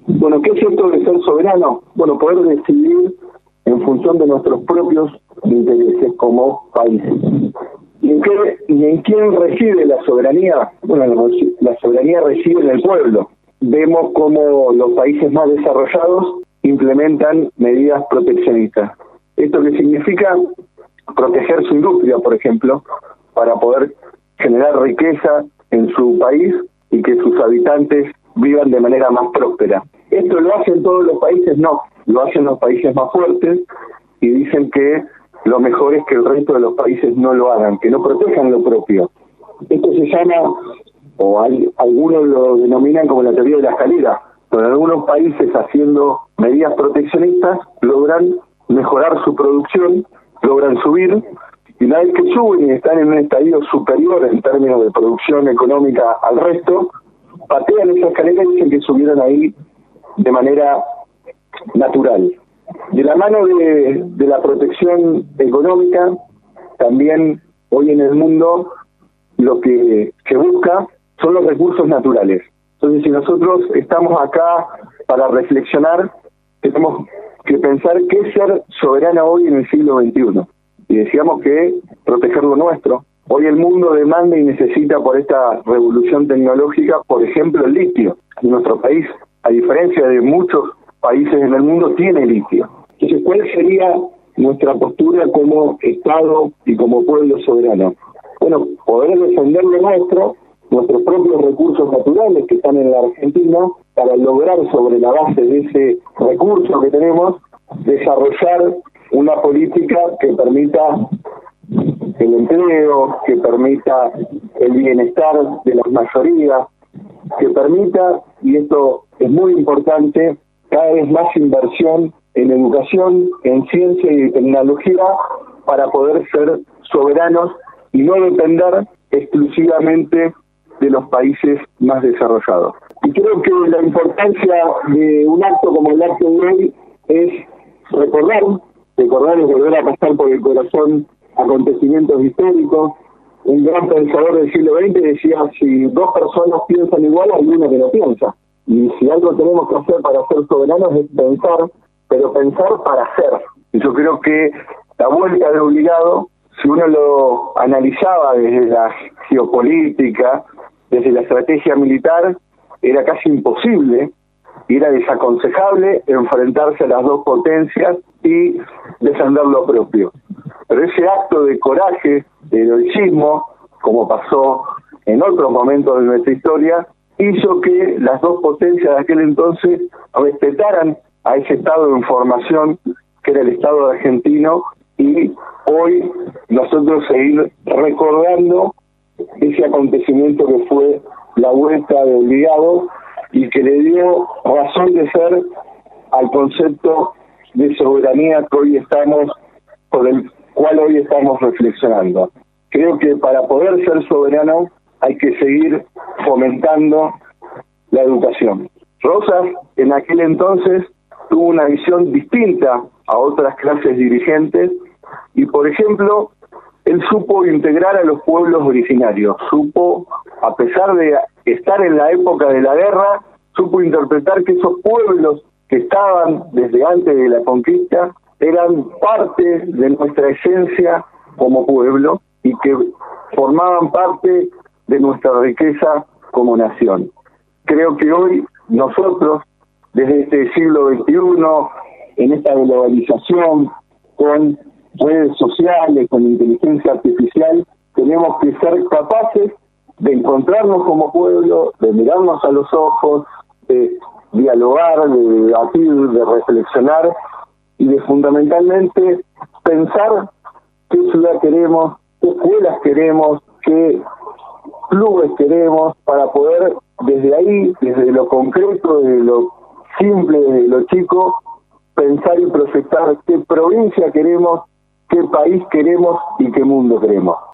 Bueno, ¿qué es esto de ser soberano? Bueno, poder decidir en función de nuestros propios intereses como países. ¿Y en quién reside la soberanía? Bueno, la soberanía reside en el pueblo. Vemos cómo los países más desarrollados implementan medidas proteccionistas. ¿Esto qué significa? Proteger su industria, por ejemplo, para poder generar riqueza en su país y que sus habitantes vivan de manera más próspera. ¿Esto lo hacen todos los países? No, lo hacen los países más fuertes y dicen que lo mejor es que el resto de los países no lo hagan, que no protejan lo propio. Esto se llama, o algunos lo denominan como la teoría de la escalera, pero algunos países haciendo medidas proteccionistas logran mejorar su producción, logran subir, y una vez que suben y están en un estadio superior en términos de producción económica al resto, patean esa escalera y dicen que subieron ahí de manera natural. De la mano de la protección económica, también hoy en el mundo lo que se busca son los recursos naturales. Entonces, si nosotros estamos acá para reflexionar, tenemos que pensar qué es ser soberano hoy en el siglo XXI. Y decíamos que proteger lo nuestro. Hoy el mundo demanda y necesita por esta revolución tecnológica, por ejemplo, el litio. En nuestro país, a diferencia de muchos países en el mundo, tiene litio. Entonces, ¿cuál sería nuestra postura como Estado y como pueblo soberano? Bueno, poder defender lo nuestro, nuestros propios recursos naturales que están en la Argentina, para lograr sobre la base de ese recurso que tenemos, desarrollar una política que permita el empleo, que permita el bienestar de las mayorías, que permita, y esto es muy importante, cada vez más inversión en educación, en ciencia y tecnología para poder ser soberanos y no depender exclusivamente de los países más desarrollados. Y creo que la importancia de un acto como el acto de hoy es recordar y volver a pasar por el corazón acontecimientos históricos. Un gran pensador del siglo XX decía, si dos personas piensan igual, hay una que no piensa. Y si algo tenemos que hacer para ser soberanos es pensar, pero pensar para hacer. Y yo creo que la vuelta de Obligado, si uno lo analizaba desde la geopolítica, desde la estrategia militar, era casi imposible, y era desaconsejable enfrentarse a las dos potencias y defender lo propio. Pero ese acto de coraje, de heroísmo, como pasó en otros momentos de nuestra historia, hizo que las dos potencias de aquel entonces respetaran a ese Estado en formación que era el Estado argentino, y hoy nosotros seguir recordando ese acontecimiento que fue la vuelta de Obligado y que le dio razón de ser al concepto de soberanía que hoy estamos, por el cual hoy estamos reflexionando. Creo que para poder ser soberano hay que seguir fomentando la educación. Rosas en aquel entonces tuvo una visión distinta a otras clases dirigentes y, por ejemplo, él supo integrar a los pueblos originarios, supo, a pesar de estar en la época de la guerra, supo interpretar que esos pueblos que estaban desde antes de la conquista eran parte de nuestra esencia como pueblo y que formaban parte de nuestra riqueza como nación. Creo que hoy nosotros, desde este siglo XXI, en esta globalización, con redes sociales, con inteligencia artificial, tenemos que ser capaces de encontrarnos como pueblo, de mirarnos a los ojos, de dialogar, de debatir, de reflexionar y de fundamentalmente pensar qué ciudad queremos, qué escuelas queremos, qué clubes queremos, para poder desde ahí, desde lo concreto, desde lo simple, desde lo chico, pensar y proyectar qué provincia queremos, qué país queremos y qué mundo queremos.